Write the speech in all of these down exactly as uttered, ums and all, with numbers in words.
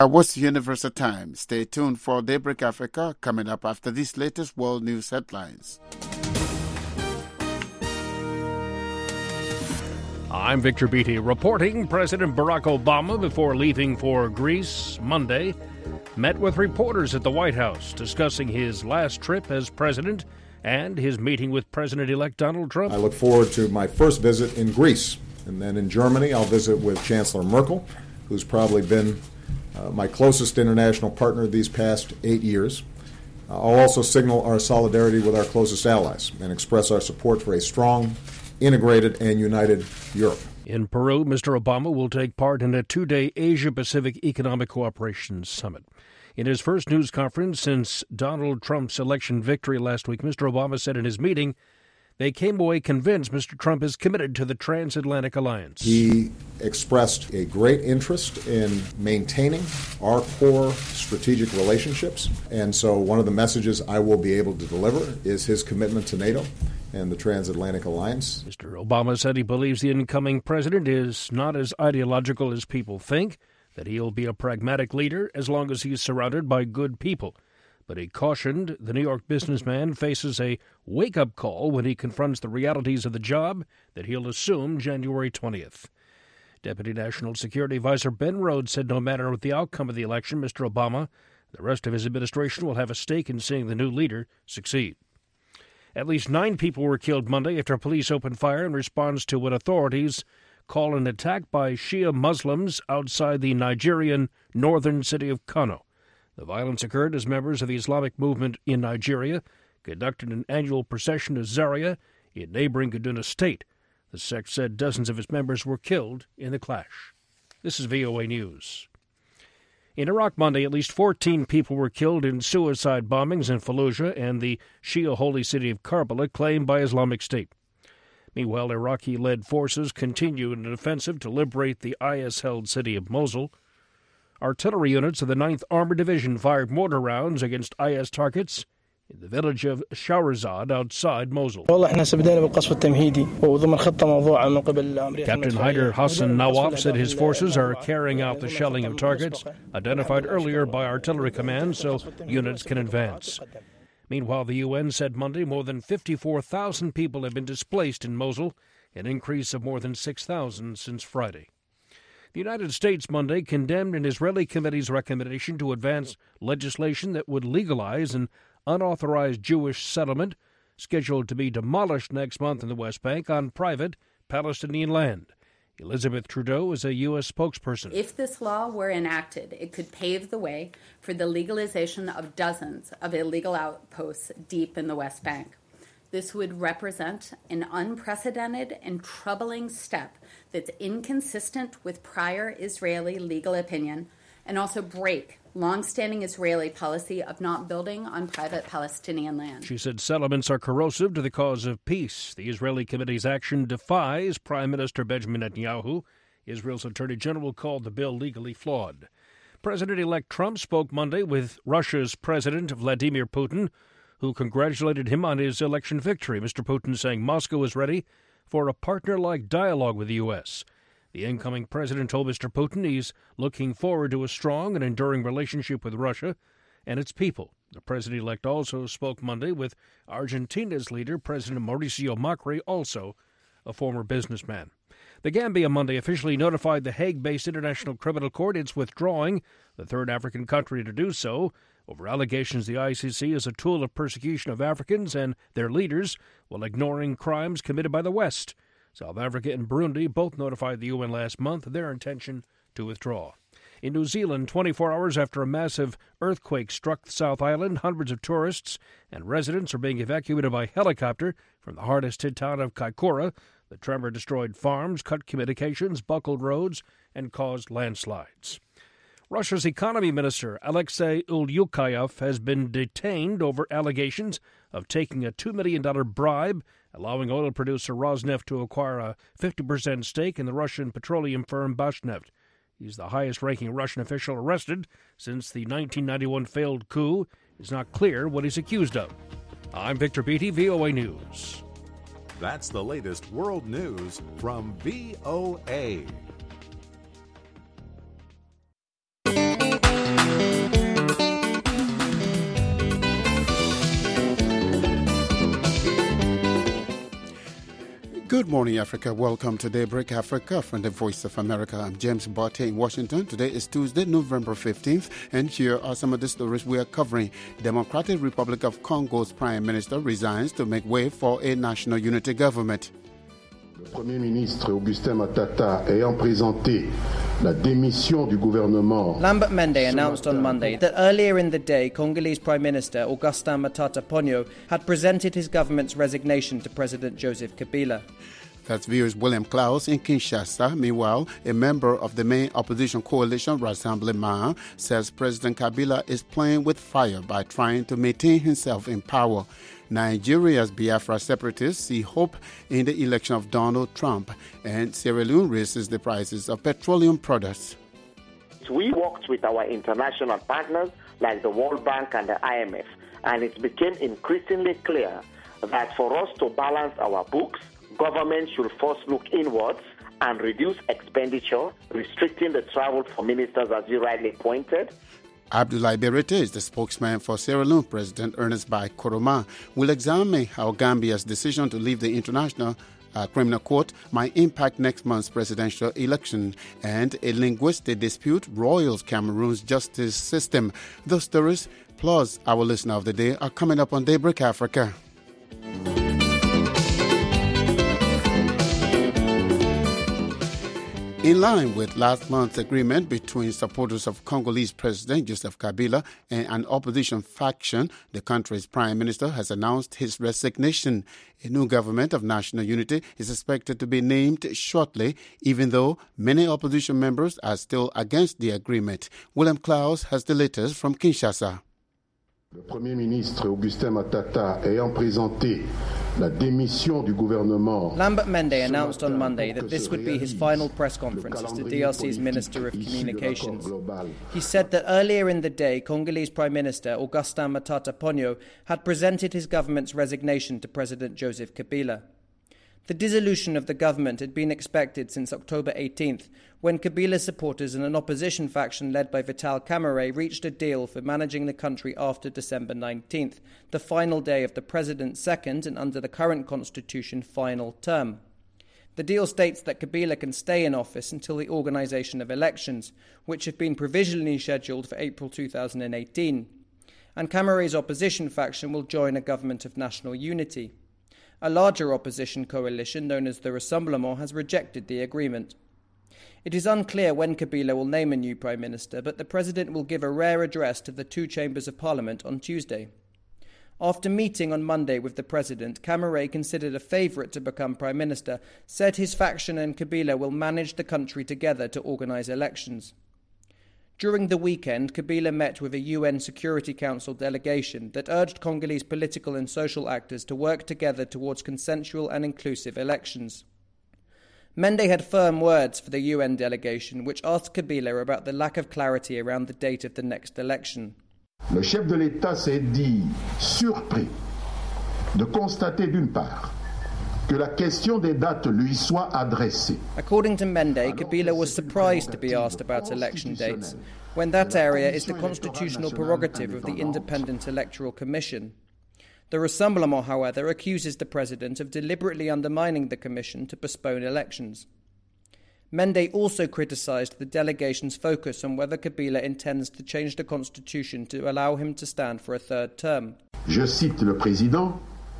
What's the Universal Time? Stay tuned for Daybreak Africa coming up after these latest world news headlines. I'm Victor Beattie reporting. President Barack Obama, before leaving for Greece Monday, met with reporters at the White House discussing his last trip as president and his meeting with President-elect Donald Trump. I look forward to my first visit in Greece, and then in Germany I'll visit with Chancellor Merkel, who's probably been Uh, my closest international partner these past eight years. Uh, I'll also signal our solidarity with our closest allies and express our support for a strong, integrated, and united Europe. In Peru, Mister Obama will take part in a two-day Asia-Pacific Economic Cooperation Summit. In his first news conference since Donald Trump's election victory last week, Mister Obama said in his meeting they came away convinced Mister Trump is committed to the transatlantic alliance. He expressed a great interest in maintaining our core strategic relationships. And so one of the messages I will be able to deliver is his commitment to NATO and the transatlantic alliance. Mister Obama said he believes the incoming president is not as ideological as people think, that he'll be a pragmatic leader as long as he's surrounded by good people. But he cautioned the New York businessman faces a wake-up call when he confronts the realities of the job that he'll assume January twentieth. Deputy National Security Advisor Ben Rhodes said no matter what the outcome of the election, Mister Obama, the rest of his administration will have a stake in seeing the new leader succeed. At least nine people were killed Monday after police opened fire in response to what authorities call an attack by Shia Muslims outside the Nigerian northern city of Kano. The violence occurred as members of the Islamic movement in Nigeria conducted an annual procession to Zaria in neighboring Kaduna State. The sect said dozens of its members were killed in the clash. This is V O A News. In Iraq Monday, at least fourteen people were killed in suicide bombings in Fallujah and the Shia holy city of Karbala claimed by Islamic State. Meanwhile, Iraqi-led forces continue an offensive to liberate the I S-held city of Mosul. Artillery units of the ninth Armored Division fired mortar rounds against I S targets in the village of Shahrazad outside Mosul. Captain Haider Hassan Nawaf said his forces are carrying out the shelling of targets identified earlier by Artillery Command so units can advance. Meanwhile, the U N said Monday more than fifty-four thousand people have been displaced in Mosul, an increase of more than six thousand since Friday. The United States Monday condemned an Israeli committee's recommendation to advance legislation that would legalize an unauthorized Jewish settlement scheduled to be demolished next month in the West Bank on private Palestinian land. Elizabeth Trudeau is a U S spokesperson. If this law were enacted, it could pave the way for the legalization of dozens of illegal outposts deep in the West Bank. This would represent an unprecedented and troubling step that's inconsistent with prior Israeli legal opinion and also break long-standing Israeli policy of not building on private Palestinian land. She said settlements are corrosive to the cause of peace. The Israeli committee's action defies Prime Minister Benjamin Netanyahu. Israel's Attorney General called the bill legally flawed. President-elect Trump spoke Monday with Russia's President Vladimir Putin, who congratulated him on his election victory. Mister Putin saying Moscow is ready for a partner-like dialogue with the U S. The incoming president told Mister Putin he's looking forward to a strong and enduring relationship with Russia and its people. The president-elect also spoke Monday with Argentina's leader, President Mauricio Macri, also a former businessman. The Gambia Monday officially notified the Hague-based International Criminal Court it's withdrawing, the third African country to do so, over allegations the I C C is a tool of persecution of Africans and their leaders while ignoring crimes committed by the West. South Africa and Burundi both notified the U N last month of their intention to withdraw. In New Zealand, twenty-four hours after a massive earthquake struck the South Island, hundreds of tourists and residents are being evacuated by helicopter from the hardest-hit town of Kaikoura. The tremor destroyed farms, cut communications, buckled roads, and caused landslides. Russia's economy minister, Alexei Ulyukayev, has been detained over allegations of taking a two million dollars bribe, allowing oil producer Rosneft to acquire a fifty percent stake in the Russian petroleum firm Bashneft. He's the highest-ranking Russian official arrested since the nineteen ninety-one failed coup. It's not clear what he's accused of. I'm Victor Beattie, V O A News. That's the latest world news from V O A. morning, Africa. Welcome to Daybreak Africa from the Voice of America. I'm James Barté in Washington. Today is Tuesday, November fifteenth, and here are some of the stories we are covering. Democratic Republic of Congo's Prime Minister resigns to make way for a national unity government. Le Premier ministre Augustin Matata ayant présenté la démission du gouvernement. Lambert Mende announced on Monday that earlier in the day, Congolese Prime Minister Augustin Matata Ponyo had presented his government's resignation to President Joseph Kabila. That's V O's William Klaus in Kinshasa. Meanwhile, a member of the main opposition coalition, Rassemblement, says President Kabila is playing with fire by trying to maintain himself in power. Nigeria's Biafra separatists see hope in the election of Donald Trump, and Sierra Leone raises the prices of petroleum products. We worked with our international partners like the World Bank and the I M F, and it became increasingly clear that for us to balance our books, government should first look inwards and reduce expenditure, restricting the travel for ministers, as you rightly pointed. Abdoulaye Berete is the spokesman for Sierra Leone President Ernest Bai Koroma. Will examine how Gambia's decision to leave the International uh, Criminal Court might impact next month's presidential election, and a linguistic dispute roils Cameroon's justice system. Those stories, plus our listener of the day, are coming up on Daybreak Africa. In line with last month's agreement between supporters of Congolese President Joseph Kabila and an opposition faction, the country's prime minister has announced his resignation. A new government of national unity is expected to be named shortly, even though many opposition members are still against the agreement. William Klaus has the latest from Kinshasa. Le Premier ministre Augustin Matata ayant présenté la démission du gouvernement. Lambert Mende announced on Monday that this would be his final press conference as the D R C's Minister of Communications. He said that earlier in the day, Congolese Prime Minister Augustin Matata Ponyo had presented his government's resignation to President Joseph Kabila. The dissolution of the government had been expected since October eighteenth, when Kabila supporters and an opposition faction led by Vital Kamerhe reached a deal for managing the country after December nineteenth, the final day of the president's second and, under the current constitution, final term. The deal states that Kabila can stay in office until the organisation of elections, which have been provisionally scheduled for April two thousand eighteen. And Kamerhe's opposition faction will join a government of national unity. A larger opposition coalition, known as the Rassemblement, has rejected the agreement. It is unclear when Kabila will name a new prime minister, but the president will give a rare address to the two chambers of parliament on Tuesday. After meeting on Monday with the president, Kamerhe, considered a favourite to become prime minister, said his faction and Kabila will manage the country together to organise elections. During the weekend, Kabila met with a U N Security Council delegation that urged Congolese political and social actors to work together towards consensual and inclusive elections. Mende had firm words for the U N delegation, which asked Kabila about the lack of clarity around the date of the next election. Le chef de l'État s'est dit surpris de constater d'une part que la question des dates lui soit adressée. According to Mende, Kabila was surprised to be asked about election dates, when that area is the constitutional prerogative of the Independent Electoral Commission. The Rassemblement, however, accuses the president of deliberately undermining the commission to postpone elections. Mende also criticised the delegation's focus on whether Kabila intends to change the constitution to allow him to stand for a third term. Je cite le président.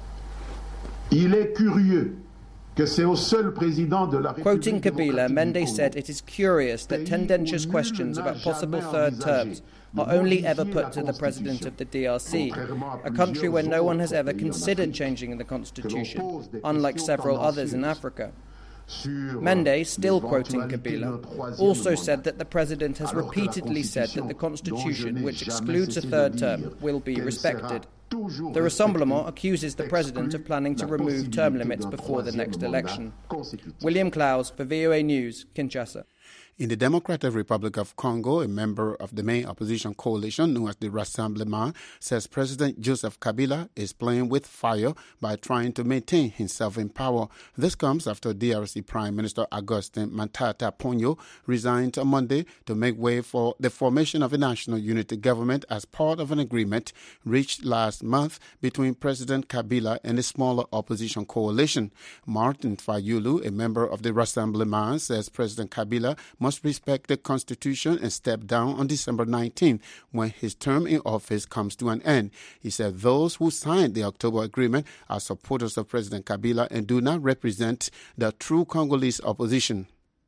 Il est curieux que c'est au seul président de la République. Quoting Kabila, Mende said it is curious that tendentious questions about possible third terms are only ever put to the president of the D R C, a country where no one has ever considered changing the constitution, unlike several others in Africa. Mende, still quoting Kabila, also said that the president has repeatedly said that the constitution, which excludes a third term, will be respected. The Rassemblement accuses the president of planning to remove term limits before the next election. William Klaus for V O A News, Kinshasa. In the Democratic Republic of Congo, a member of the main opposition coalition known as the Rassemblement says President Joseph Kabila is playing with fire by trying to maintain himself in power. This comes after D R C Prime Minister Augustin Matata Ponyo resigned on Monday to make way for the formation of a national unity government as part of an agreement reached last month between President Kabila and a smaller opposition coalition. Martin Fayulu, a member of the Rassemblement, says President Kabila must respect the Constitution and step down on December nineteenth when his term in office comes to an end. He said those who signed the October agreement are supporters of President Kabila and do not represent the true Congolese opposition.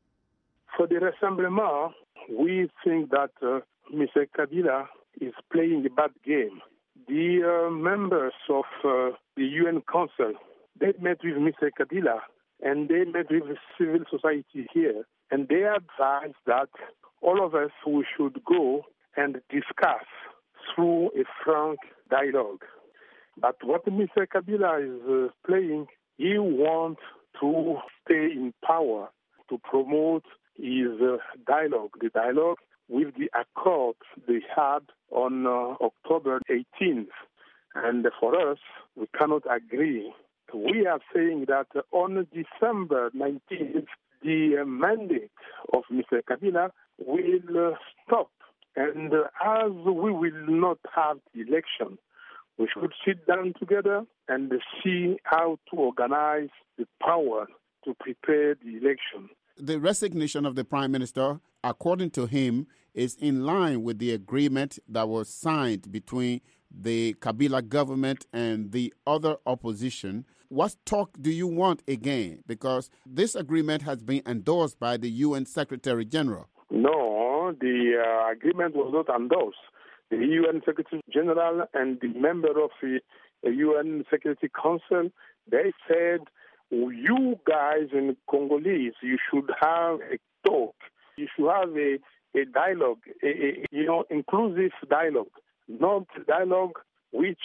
For the Rassemblement, we think that uh, Mister Kabila is playing a bad game. The uh, members of uh, the U N Council, they met with Mister Kabila and they met with the civil society here. And they advised that all of us, we should go and discuss through a frank dialogue. But what Mister Kabila is uh, playing, he wants to stay in power to promote his uh, dialogue, the dialogue with the accord they had on uh, October eighteenth. And for us, we cannot agree. We are saying that on December nineteenth, the uh, mandate of Mister Kabila will uh, stop. And uh, as we will not have the election, we should sit down together and see how to organize the power to prepare the election. The resignation of the Prime Minister, according to him, is in line with the agreement that was signed between the Kabila government and the other opposition. What talk do you want again? Because this agreement has been endorsed by the U N Secretary General. No, the uh, agreement was not endorsed. The U N Secretary General and the member of the U N Security Council, they said, you guys in Congolese, you should have a talk. You should have a, a dialogue, a, a you know, inclusive dialogue, not dialogue which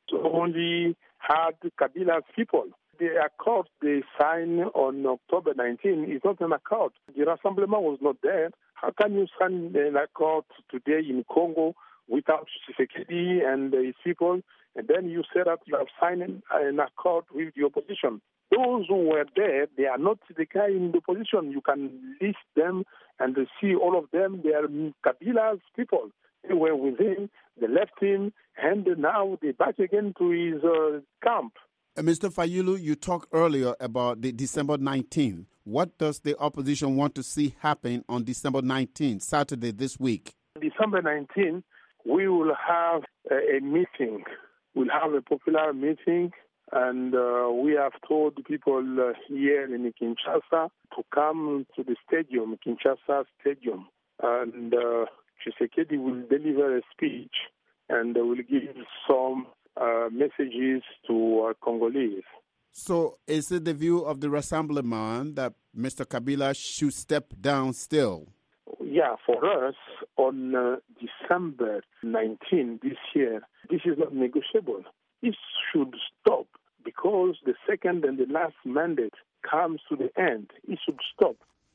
only had Kabila's people. The accord they signed on October nineteenth is not an accord. The Rassemblement was not there. How can you sign an accord today in Congo without Tshisekedi and his people, and then you say that you have signed an accord with the opposition? Those who were there, they are not the guy in the opposition. You can list them and see all of them. They are Kabila's people. They were with him, they left him, and now they're back again to his uh, camp. Uh, Mister Fayulu, you talked earlier about the December nineteenth. What does the opposition want to see happen on December nineteenth, Saturday this week? December nineteenth, we will have a, a meeting. We'll have a popular meeting, and uh, we have told people uh, here in Kinshasa to come to the stadium, Kinshasa Stadium, and uh, Tshisekedi will deliver a speech and will give some uh, messages to uh, Congolese. So is it the view of the Rassemblement that Mister Kabila should step down still? Yeah, for us, on uh, December nineteenth this year, this is not negotiable. It should stop because the second and the last mandate comes to the end. It should stop.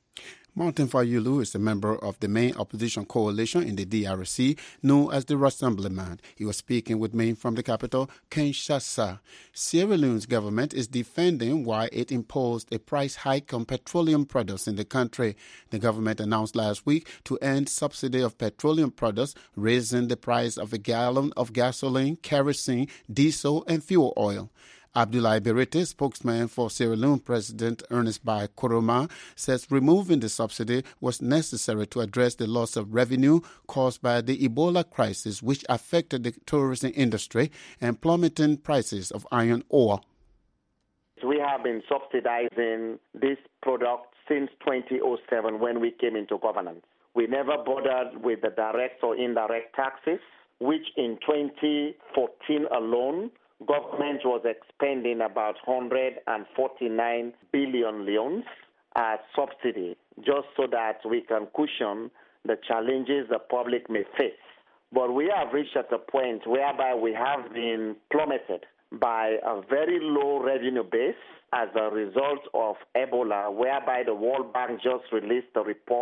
Martin Fayulu is a member of the main opposition coalition in the D R C, known as the Rassemblement. He was speaking with me from the capital, Kinshasa. Sierra Leone's government is defending why it imposed a price hike on petroleum products in the country. The government announced last week to end subsidy of petroleum products, raising the price of a gallon of gasoline, kerosene, diesel, and fuel oil. Abdoulaye Berete, spokesman for Sierra Leone President Ernest Bai Koroma, says removing the subsidy was necessary to address the loss of revenue caused by the Ebola crisis, which affected the tourism industry and plummeting prices of iron ore. We have been subsidizing this product since twenty oh seven when we came into governance. We never bothered with the direct or indirect taxes, which in twenty fourteen alone, government was expending about one hundred forty-nine billion leones as subsidy, just so that we can cushion the challenges the public may face. But we have reached at a point whereby we have been plummeted by a very low revenue base as a result of Ebola, whereby the World Bank just released a report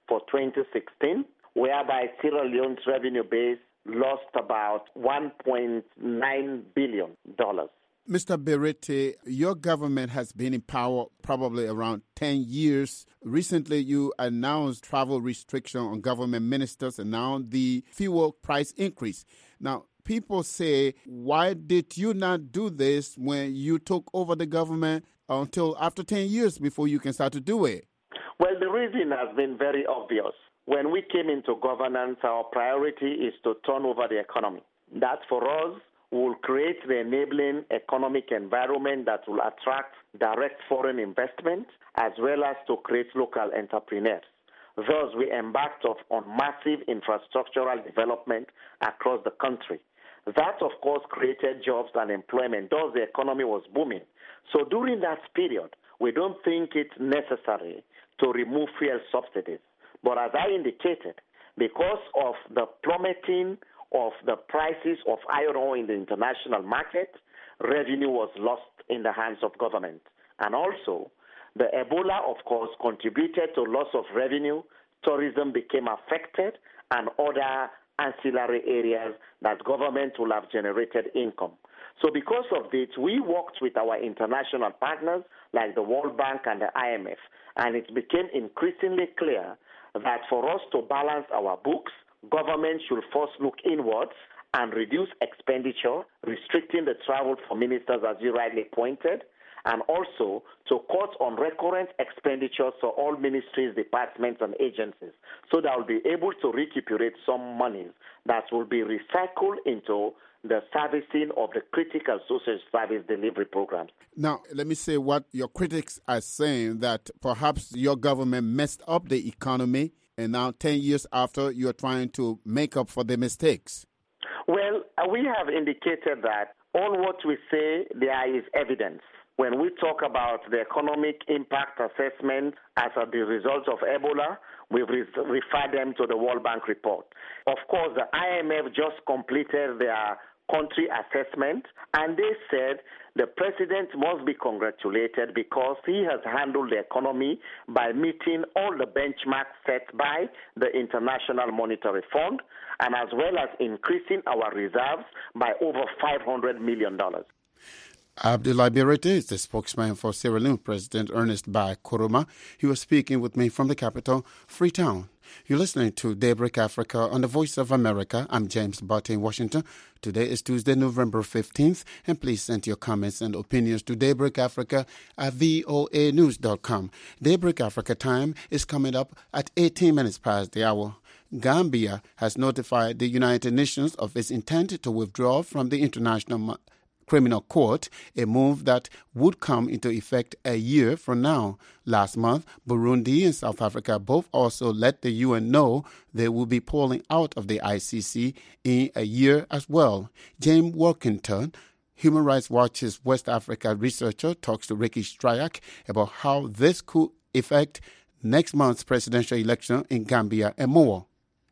for twenty sixteen, whereby Sierra Leone's revenue base lost about one point nine billion dollars. Mister Berete, your government has been in power probably around ten years. Recently, you announced travel restriction on government ministers and now the fuel price increase. Now, people say, why did you not do this when you took over the government until after ten years before you can start to do it? Well, the reason has been very obvious. When we came into governance, our priority is to turn over the economy. That for us will create the enabling economic environment that will attract direct foreign investment as well as to create local entrepreneurs. Thus, we embarked on massive infrastructural development across the country. That, of course, created jobs and employment. Thus, the economy was booming. So during that period, we don't think it's necessary to remove fuel subsidies. But as I indicated, because of the plummeting of the prices of iron ore in the international market, revenue was lost in the hands of government. And also, the Ebola, of course, contributed to loss of revenue, tourism became affected, and other ancillary areas that government will have generated income. So because of this, we worked with our international partners like the World Bank and the I M F, and it became increasingly clear that for us to balance our books, government should first look inwards and reduce expenditure, restricting the travel for ministers, as you rightly pointed, and also to cut on recurrent expenditures for all ministries, departments, and agencies, so that we'll be able to recuperate some monies that will be recycled into the servicing of the critical social service delivery programs. Now, let me say what your critics are saying, that perhaps your government messed up the economy, and now ten years after, you're trying to make up for the mistakes. Well, we have indicated that on what we say, there is evidence. When we talk about the economic impact assessment as a the result of Ebola, we've re- referred them to the World Bank report. Of course, the I M F just completed their country assessment, and they said the president must be congratulated because he has handled the economy by meeting all the benchmarks set by the International Monetary Fund, and as well as increasing our reserves by over five hundred million dollars. Abdoulaye Berete is the spokesman for Sierra Leone President Ernest Bai Koroma. He was speaking with me from the capital, Freetown. You're listening to Daybreak Africa on the Voice of America. I'm James Butt in Washington. Today is Tuesday, November fifteenth, and please send your comments and opinions to Daybreak Africa at voa news dot com. Daybreak Africa time is coming up at eighteen minutes past the hour. Gambia has notified the United Nations of its intent to withdraw from the International Criminal Court, a move that would come into effect a year from now. Last month, Burundi and South Africa both also let the U N know they will be pulling out of the I C C in a year as well. James Workington, Human Rights Watch's West Africa researcher, talks to Ricky Stryak about how this could affect next month's presidential election in Gambia and more.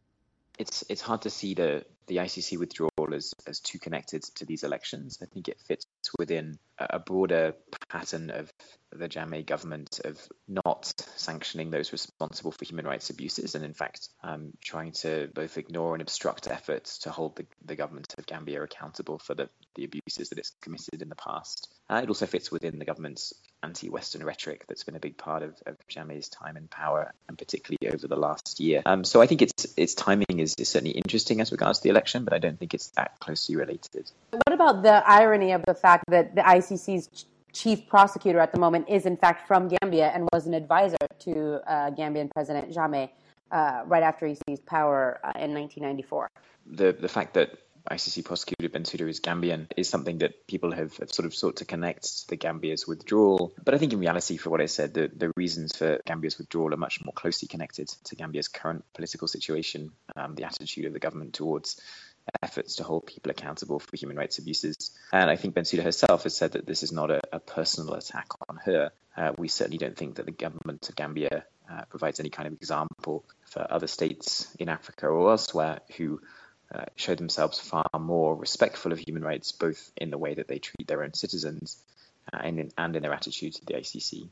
It's it's hard to see the the I C C withdrawal as, as too connected to these elections. I think it fits within a broader pattern of the Jammeh government of not sanctioning those responsible for human rights abuses, and in fact um, trying to both ignore and obstruct efforts to hold the, the government of Gambia accountable for the, the abuses that it's committed in the past. Uh, it also fits within the government's anti-Western rhetoric that's been a big part of, of Jammeh's time in power, and particularly over the last year. Um, so I think its its timing is, is certainly interesting as regards to the election, but I don't think it's that closely related. What about the irony of the fact that the I C C's chief prosecutor at the moment is in fact from Gambia and was an advisor to uh, Gambian President Jammeh uh, right after he seized power uh, in nineteen ninety-four? The the fact that I C C prosecutor Bensouda is Gambian is something that people have, have sort of sought to connect to the Gambia's withdrawal. But I think in reality, for what I said, the, the reasons for Gambia's withdrawal are much more closely connected to Gambia's current political situation, um, the attitude of the government towards efforts to hold people accountable for human rights abuses. And I think Bensouda herself has said that this is not a, a personal attack on her. Uh, we certainly don't think that the government of Gambia uh, provides any kind of example for other states in Africa or elsewhere who Uh, show themselves far more respectful of human rights, both in the way that they treat their own citizens uh, and, in, and in their attitude to the I C C.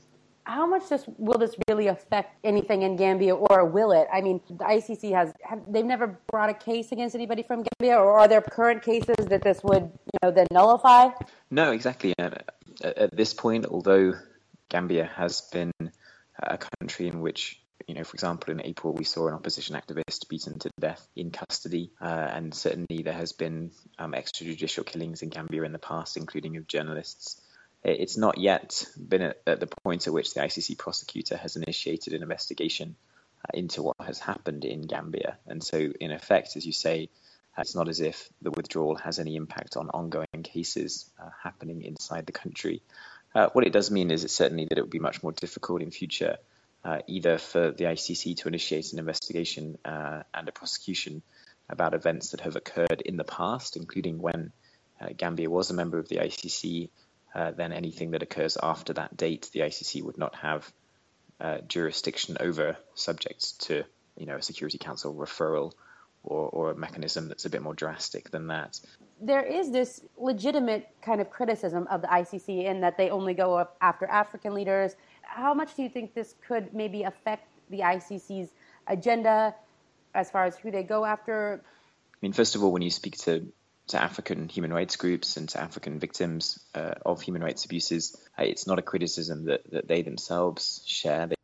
How much this, will this really affect anything in Gambia, or will it? I mean, the I C C has, have, they've never brought a case against anybody from Gambia, or are there current cases that this would, you know, then nullify? No, exactly. At, at this point, although Gambia has been a country in which, you know, for example, in April, we saw an opposition activist beaten to death in custody. Uh, and certainly there has been um, extrajudicial killings in Gambia in the past, including of journalists. It's not yet been at, at the point at which the I C C prosecutor has initiated an investigation uh, into what has happened in Gambia. And so, in effect, as you say, it's not as if the withdrawal has any impact on ongoing cases uh, happening inside the country. Uh, what it does mean is it certainly that it would be much more difficult in future, uh, either for the I C C to initiate an investigation uh, and a prosecution about events that have occurred in the past, including when uh, Gambia was a member of the I C C. Uh, then anything that occurs after that date, the I C C would not have uh, jurisdiction over, subject to, you know, a Security Council referral or, or a mechanism that's a bit more drastic than that. There is this legitimate kind of criticism of the I C C in that they only go up after African leaders. How much do you think this could maybe affect the I C C's agenda as far as who they go after? I mean, first of all, when you speak to to African human rights groups and to African victims uh, of human rights abuses, uh, it's not a criticism that, that they themselves share. They-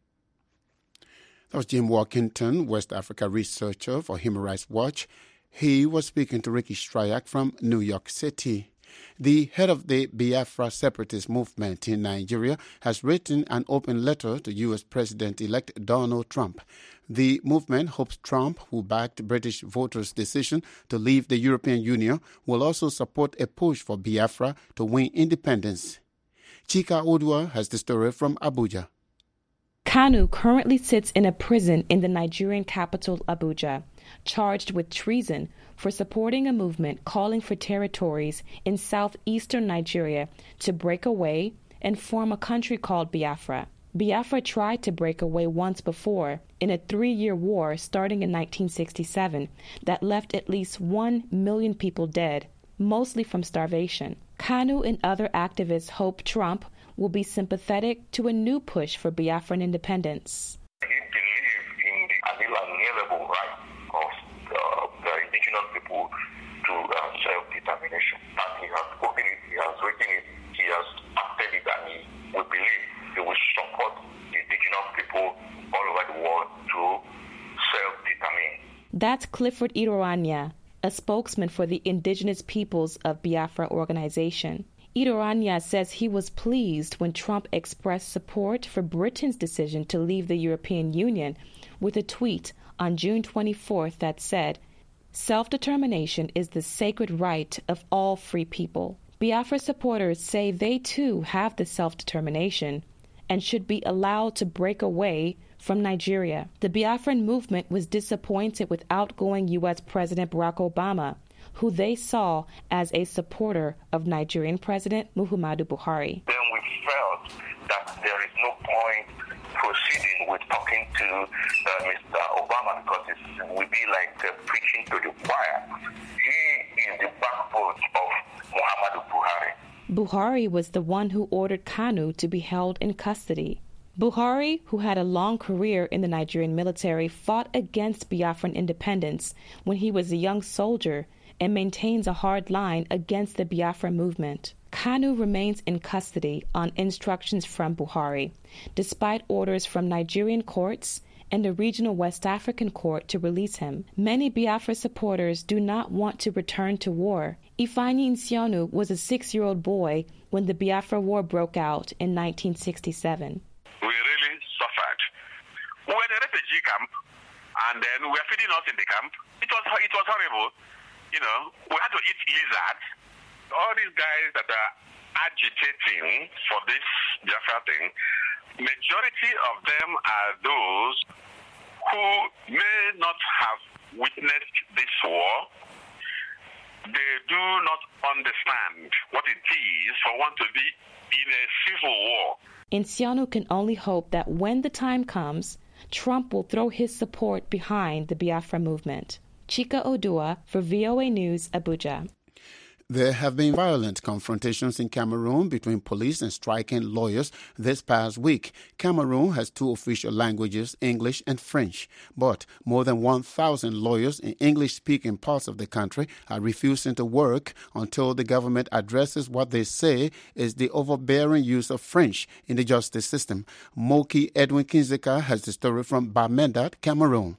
that was Jim Walkington, West Africa researcher for Human Rights Watch. He was speaking to Ricky Stryak from New York City. The head of the Biafra separatist movement in Nigeria has written an open letter to U S President-elect Donald Trump. The movement hopes Trump, who backed British voters' decision to leave the European Union, will also support a push for Biafra to win independence. Chika Odua has the story from Abuja. Kanu currently sits in a prison in the Nigerian capital, Abuja, charged with treason for supporting a movement calling for territories in southeastern Nigeria to break away and form a country called Biafra. Biafra tried to break away once before in a three-year war starting in nineteen sixty-seven that left at least one million people dead, mostly from starvation. Kanu and other activists hope Trump will be sympathetic to a new push for Biafran independence. He believes in the unalienable right of the, the indigenous people to uh, self-determination. And he has spoken it, he has written it, he has acted it, and he will believe he will support the indigenous people all over the world to self-determine. That's Clifford Iroranya, a spokesman for the Indigenous Peoples of Biafra organization. Iroranya says he was pleased when Trump expressed support for Britain's decision to leave the European Union with a tweet on June twenty-fourth that said, "Self-determination is the sacred right of all free people." Biafra supporters say they too have the self-determination and should be allowed to break away from Nigeria. The Biafran movement was disappointed with outgoing U S President Barack Obama, who they saw as a supporter of Nigerian President Muhammadu Buhari. Then we felt that there is no point proceeding with talking to uh, Mister Obama because it would be like uh, preaching to the choir. He is the backbone of Muhammadu Buhari. Buhari was the one who ordered Kanu to be held in custody. Buhari, who had a long career in the Nigerian military, fought against Biafran independence when he was a young soldier and maintains a hard line against the Biafra movement. Kanu remains in custody on instructions from Buhari, despite orders from Nigerian courts and a regional West African court to release him. Many Biafra supporters do not want to return to war. Ifeanyi Nsionu was a six-year-old boy when the Biafra War broke out in nineteen sixty-seven. We really suffered. We were in a refugee camp, and then we were feeding us in the camp. It was it was horrible. You know, we had to eat lizards. All these guys that are agitating for this Biafra thing, majority of them are those who may not have witnessed this war. They do not understand what it is for one to be in a civil war. Nsionu can only hope that when the time comes, Trump will throw his support behind the Biafra movement. Chika Odua for V O A News, Abuja. There have been violent confrontations in Cameroon between police and striking lawyers this past week. Cameroon has two official languages, English and French. But more than one thousand lawyers in English-speaking parts of the country are refusing to work until the government addresses what they say is the overbearing use of French in the justice system. Moki Edwin Kinzeka has the story from Bamenda, Cameroon.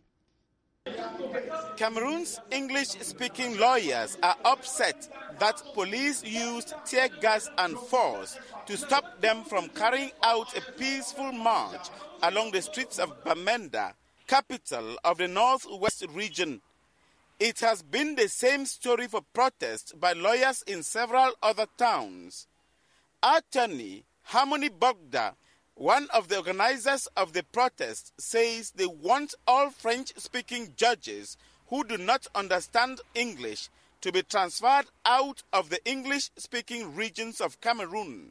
Cameroon's English-speaking lawyers are upset that police used tear gas and force to stop them from carrying out a peaceful march along the streets of Bamenda, capital of the Northwest region. It has been the same story for protests by lawyers in several other towns. Attorney Harmony Bogda, one of the organizers of the protest, says they want all French-speaking judges who do not understand English to be transferred out of the English-speaking regions of Cameroon.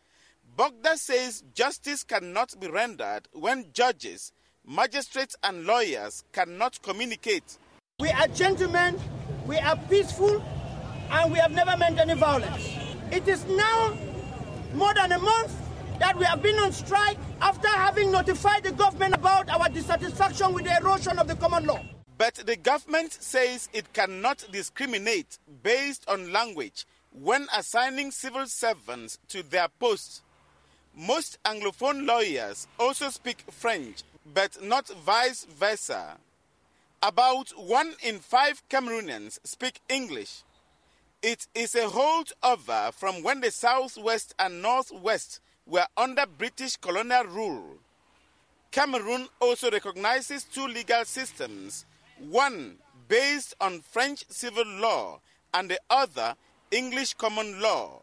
Bogda says justice cannot be rendered when judges, magistrates and lawyers cannot communicate. We are gentlemen, we are peaceful, and we have never meant any violence. It is now more than a month that we have been on strike after having notified the government about our dissatisfaction with the erosion of the common law. But the government says it cannot discriminate based on language when assigning civil servants to their posts. Most Anglophone lawyers also speak French, but not vice versa. About one in five Cameroonians speak English. It is a holdover from when the Southwest and Northwest were under British colonial rule. Cameroon also recognizes two legal systems, one based on French civil law and the other English common law.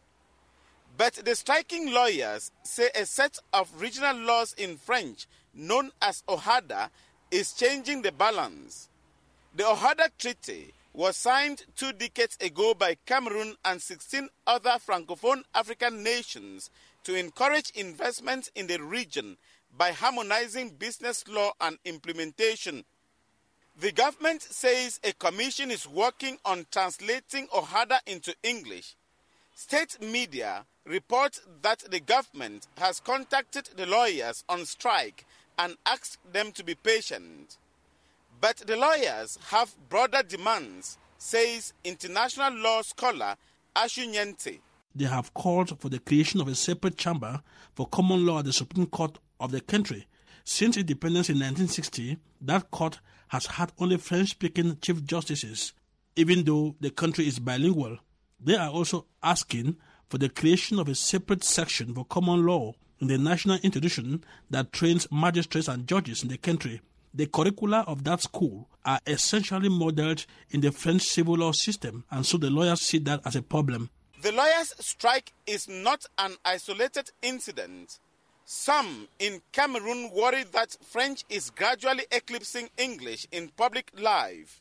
But the striking lawyers say a set of regional laws in French, known as OHADA, is changing the balance. The OHADA Treaty was signed two decades ago by Cameroon and sixteen other Francophone African nations to encourage investment in the region by harmonizing business law and implementation. The government says a commission is working on translating OHADA into English. State media report that the government has contacted the lawyers on strike and asked them to be patient. But the lawyers have broader demands, says international law scholar Ashu Nyente. They have called for the creation of a separate chamber for common law at the Supreme Court of the country. Since independence in nineteen sixty, that court has had only French-speaking chief justices, even though the country is bilingual. They are also asking for the creation of a separate section for common law in the national institution that trains magistrates and judges in the country. The curricula of that school are essentially modeled in the French civil law system, and so the lawyers see that as a problem. The lawyers' strike is not an isolated incident. Some in Cameroon worry that French is gradually eclipsing English in public life.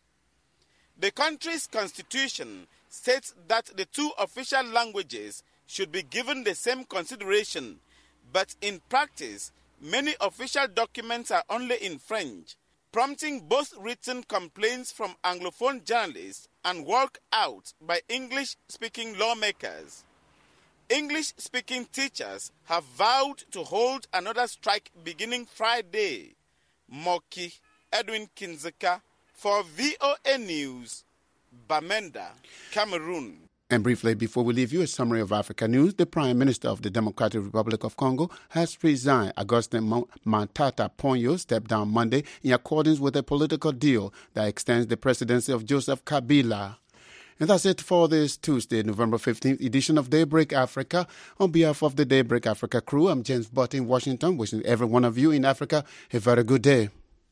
The country's constitution states that the two official languages should be given the same consideration, but in practice, many official documents are only in French, prompting both written complaints from Anglophone journalists and walk-out by English-speaking lawmakers. English-speaking teachers have vowed to hold another strike beginning Friday. Moki Edwin Kinzeka for V O A News, Bamenda, Cameroon. And briefly, before we leave you, a summary of Africa news. The Prime Minister of the Democratic Republic of Congo has resigned. Augustin Matata Ponyo stepped down Monday in accordance with a political deal that extends the presidency of Joseph Kabila. And that's it for this Tuesday, November fifteenth edition of Daybreak Africa. On behalf of the Daybreak Africa crew, I'm James Butt in Washington, wishing every one of you in Africa a very good day.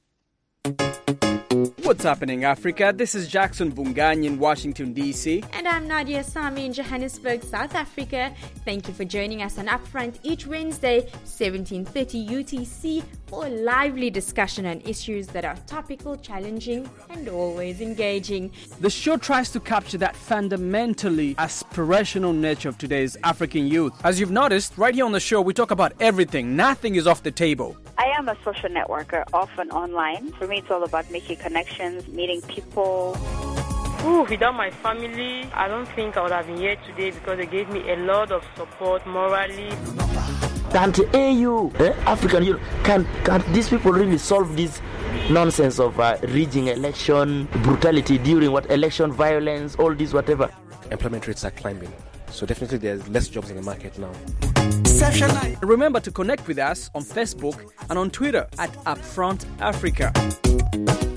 What's happening, Africa? This is Jackson Bungani in Washington, D C. And I'm Nadia Sami in Johannesburg, South Africa. Thank you for joining us on Upfront each Wednesday, seventeen thirty U T C, for a lively discussion on issues that are topical, challenging, and always engaging. The show tries to capture that fundamentally aspirational nature of today's African youth. As you've noticed, right here on the show, we talk about everything. Nothing is off the table. I am a social networker, often online. For me, it's all about making connections, meeting people. Ooh, without my family, I don't think I would have been here today because they gave me a lot of support morally. Can't A U, eh, African Union, can can these people really solve this nonsense of uh, rigging election, brutality during what election, violence, all this whatever? Employment rates are climbing, so definitely there's less jobs in the market now. Remember to connect with us on Facebook and on Twitter at Upfront Africa.